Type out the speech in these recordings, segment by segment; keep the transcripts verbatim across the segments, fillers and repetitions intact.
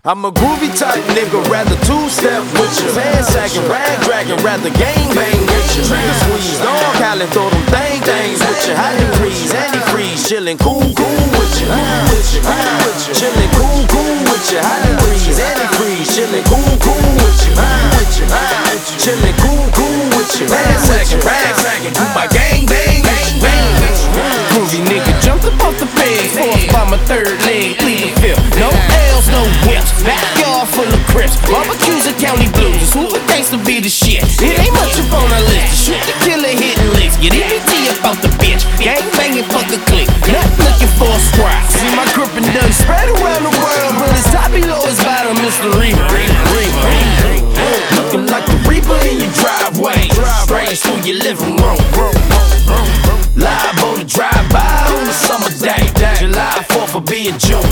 I'm a groovy type nigga, rather two-step with you. Man sagging, rag dragging, rather gang bang with you. Trigger squeeze, dog howling, throw them thang things with you. Hot freeze, anti-freeze, chillin' cool, cool with you. Chillin' cool, cool with you. Hot freeze, anti-freeze, chillin' cool, cool with you. Chillin' cool, cool with you. Man sagging, rag dragging, do my gang bang, bang, bang. Groovy nigga jumped up off the bed, fourth by my third leg, plead the fifth. No L's, no whips, backyard full of crips. Barbecues and county blues, who would thanks to be the shit? It ain't much up on our list, shoot the killer, hitting licks. Get E B T up out the bitch, gang banging, fuck a click. Not looking for a squad. See my grip and done spread around the world, but it's top below his bottom, Mister Reaper. Looking like the Reaper in your driveway, strange through your living room. Liable to drive by on a summer day, July fourth will be in June.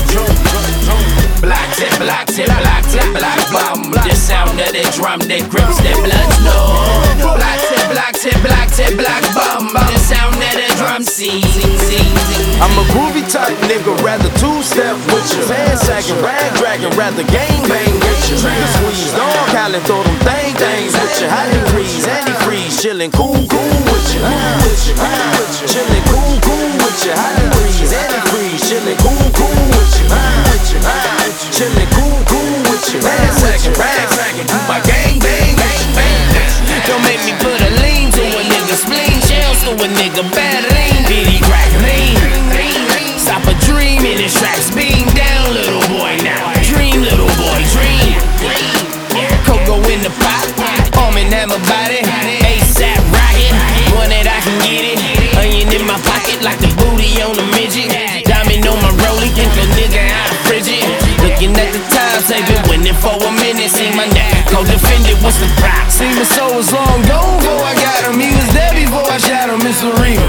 Black tip, black tip, black tip, black bomb. The sound of that drum that grips that blood snow. Black tip, black tip, black tip, black bomb. The sound of that drum scene. I'm a groovy type nigga, rather two-step with you. Man sagging, rag dragging, rather gang bang with you. Trigger squeeze, dog howling, throw them thang things with you. Hot freeze, anti-freeze, chillin' cool, cool with you. Chillin' cool, cool with you. Hot freeze, anti-freeze, chillin' cool, cool with you. Chillin' cool, cool with you. Man sagging, rag dragging, do my gang bang, bang, bang. Don't make me put a lean to a nigga, spleen shells to a nigga, bad lean, bitty crack lean. Stop a dream in his tracks, beam down, little boy now. Dream, little boy, dream. Cocoa in the pot, arm and hammer body, ASAP rocket, one that I can get it. Onion in my pocket like the booty on a midget. Diamond on my rollie, think a nigga out of frigid. Looking at the time, saving winning for a minute. See my neck, go defend it, what's the prop? See my soul was long gone before I got him. He was there before I shot him, Mister Reaper.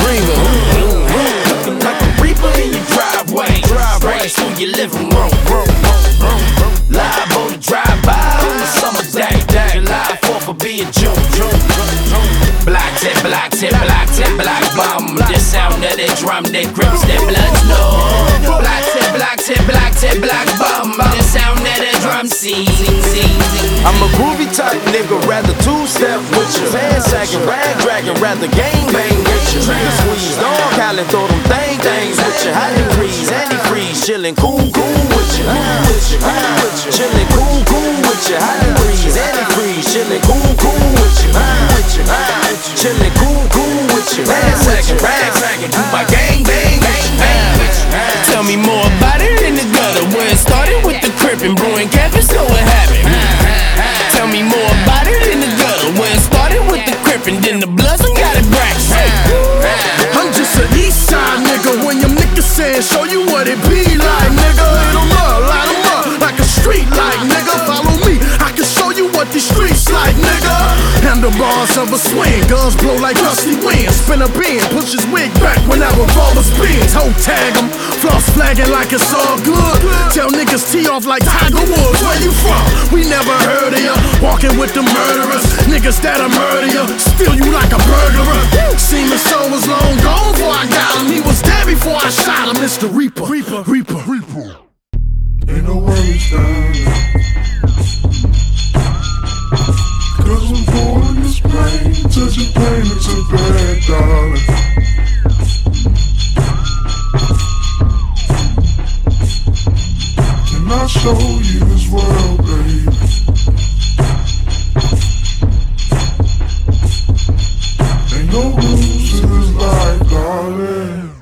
Looking like the Reaper in your driveway, strange through your living room. Liable to drive by on a summer day, July fourth will be in June. Black tip, black tip, black tip, black bomb. The sound of that drum that grips that blood snow. Black tip, black tip, black tip, black bomb. The sound of that drum scene. I'm a groovy type nigga, rather two-step with you. Man sagging, rag dragging, rather gang bang with you. Trigger squeeze, dog howling, throw them thang things with you. Hot freeze, anti-freeze, chillin' cool, cool with you. Chillin' cool, cool with you. Hot freeze, anti-freeze, chillin' cool, cool with you. Chillin' cool, cool with you. Man sagging, rag dragging, do my gang bang, bang, bang. Tell me more about it in the gutter, where it started with the crippin', brewing campus, know what happened. Tell me more about it in the gutter, where it started with the crippin', then the bloods and got it bracked. I'm just an east side nigga, when your niggas saying show you what it be like, nigga. Hit 'em up, light 'em up, like a street light, nigga. Follow me, I can show you what these streets like, nigga. Handlebars of a swing, guns blow like gusty winds. Spin a bin, push his wig back when that revolver spins. Toe tag 'em, floss flagging like it's all good. Tell niggas tee off like Tiger Woods. Where you from? We never heard of ya. Walking with the murderers, niggas that'll murder ya, steal you like a burglar. Seemed his soul was long gone before I got him. He was there before I shot him, Mister Reaper. Reaper, Reaper, Reaper. Ain't no worries down. Cause I'm born this pain, touching pain into bad, darling. Can I show you this world, baby? Ain't no rules to this life, darling.